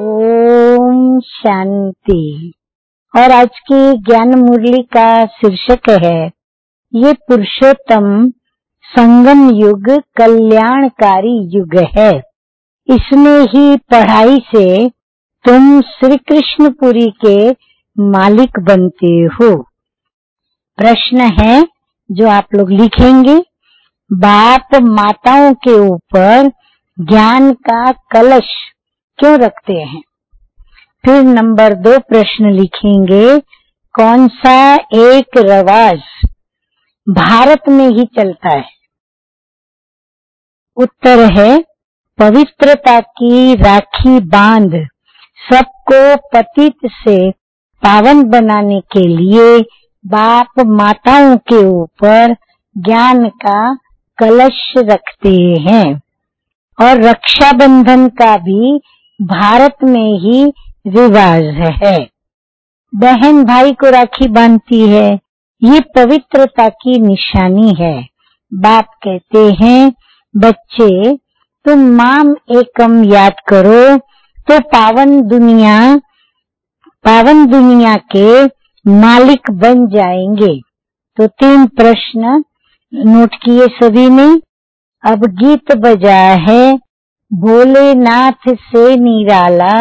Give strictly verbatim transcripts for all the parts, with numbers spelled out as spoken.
ओम शांति। और आज की ज्ञान मुरली का शीर्षक है, ये पुरुषोत्तम संगम युग कल्याणकारी युग है। इसमें ही पढ़ाई से तुम श्री कृष्णपुरी के मालिक बनते हो। प्रश्न है जो आप लोग लिखेंगे, बाप माताओं के ऊपर ज्ञान का कलश क्यों रखते हैं। फिर नंबर दो प्रश्न लिखेंगे, कौन सा एक रिवाज भारत में ही चलता है। उत्तर है, पवित्रता की राखी बांध सबको पतित से पावन बनाने के लिए बाप माताओं के ऊपर ज्ञान का कलश रखते हैं। और रक्षाबंधन का भी भारत में ही रिवाज है। बहन भाई को राखी बांधती है, ये पवित्रता की निशानी है। बाप कहते हैं, बच्चे तुम माम एकम याद करो तो पावन दुनिया पावन दुनिया के मालिक बन जाएंगे। तो तीन प्रश्न नोट किए सभी ने। अब गीत बजा है, भोलेनाथ से निराला,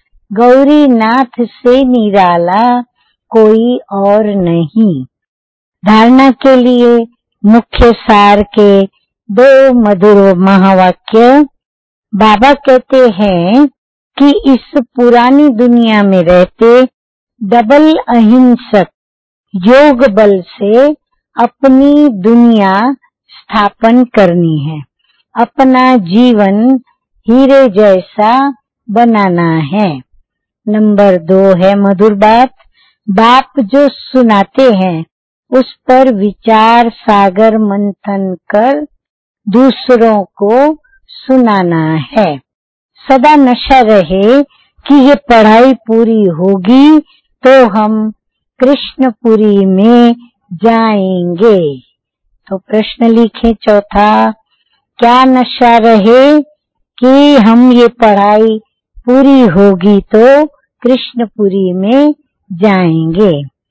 गौरीनाथ से निराला कोई और नहीं। धारणा के लिए मुख्य सार के दो मधुर महावाक्य। बाबा कहते हैं कि इस पुरानी दुनिया में रहते डबल अहिंसक योग बल से अपनी दुनिया स्थापन करनी है, अपना जीवन हीरे जैसा बनाना है। नंबर दो है मधुर बात, बाप जो सुनाते हैं उस पर विचार सागर मंथन कर दूसरों को सुनाना है। सदा नशा रहे कि ये पढ़ाई पूरी होगी तो हम कृष्णपुरी में जाएंगे। तो प्रश्न लिखे चौथा, क्या नशा रहे कि हम ये पढ़ाई पूरी होगी तो कृष्णपुरी में जाएंगे।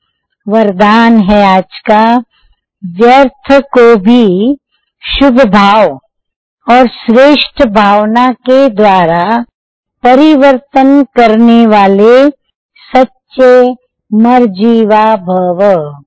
वरदान है आज का, व्यर्थ को भी शुभ भाव और श्रेष्ठ भावना के द्वारा परिवर्तन करने वाले सच्चे मर्जीवा भव।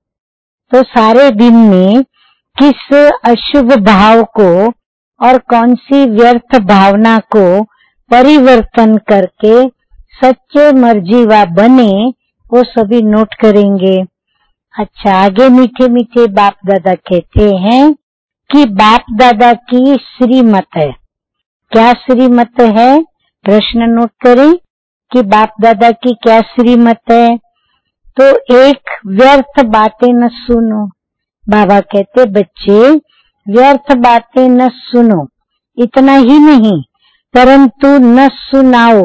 तो सारे दिन में किस अशुभ भाव को और कौन सी व्यर्थ भावना को परिवर्तन करके सच्चे मर्जीवा बने, वो सभी नोट करेंगे। अच्छा, आगे मीठे मीठे बाप दादा कहते हैं कि बाप दादा की श्रीमत है। क्या श्रीमत है? प्रश्न नोट करें कि बाप दादा की क्या श्रीमत है। तो एक, व्यर्थ बातें न सुनो। बाबा कहते, बच्चे व्यर्थ बातें न सुनो, इतना ही नहीं परंतु न सुनाओ,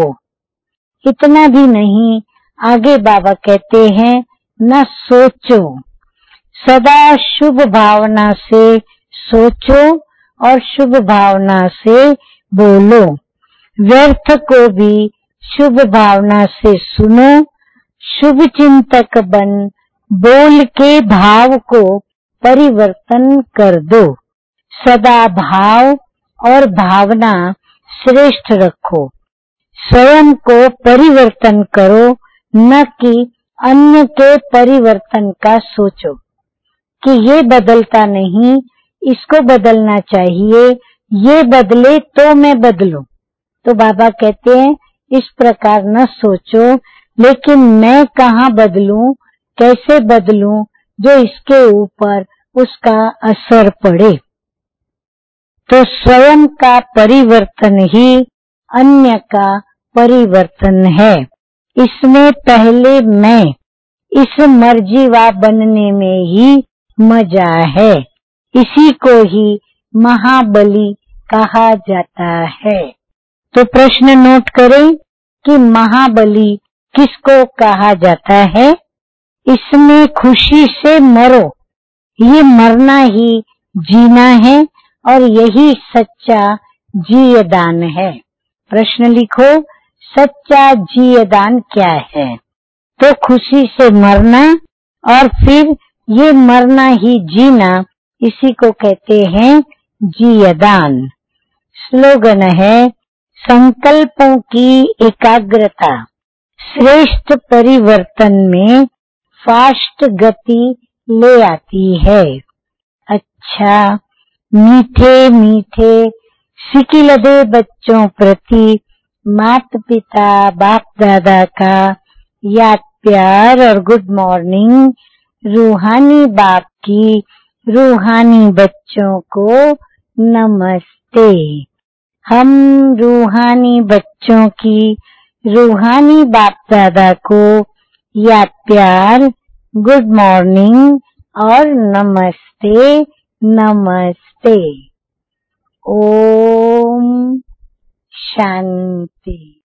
इतना भी नहीं। आगे बाबा कहते हैं, न सोचो। सदा शुभ भावना से सोचो और शुभ भावना से बोलो। व्यर्थ को भी शुभ भावना से सुनो, शुभ चिंतक बन बोल के भाव को परिवर्तन कर दो। सदा भाव और भावना श्रेष्ठ रखो। स्वयं को परिवर्तन करो, न कि अन्य के परिवर्तन का सोचो कि ये बदलता नहीं, इसको बदलना चाहिए, ये बदले तो मैं बदलूं। तो बाबा कहते हैं, इस प्रकार न सोचो, लेकिन मैं कहाँ बदलूं, कैसे बदलूं जो इसके ऊपर उसका असर पड़े। तो स्वयं का परिवर्तन ही अन्य का परिवर्तन है। इसमें पहले मैं, इस मर्जीवा बनने में ही मजा है। इसी को ही महाबली कहा जाता है। तो प्रश्न नोट करें कि महाबली किसको कहा जाता है। इसमें खुशी से मरो, ये मरना ही जीना है और यही सच्चा जीवदान है। प्रश्न लिखो, सच्चा जीयदान क्या है? तो खुशी से मरना और फिर ये मरना ही जीना, इसी को कहते हैं जीयदान। स्लोगन है, संकल्पों की एकाग्रता श्रेष्ठ परिवर्तन में फास्ट गति ले आती है। अच्छा, मीठे मीठे सिकिलदे बच्चों प्रति माता पिता बाप दादा का याद प्यार और गुड मॉर्निंग। रूहानी बाप की रूहानी बच्चों को नमस्ते। हम रूहानी बच्चों की रूहानी बाप दादा को याद प्यार, गुड मॉर्निंग और नमस्ते नमस्ते। ओम शांति।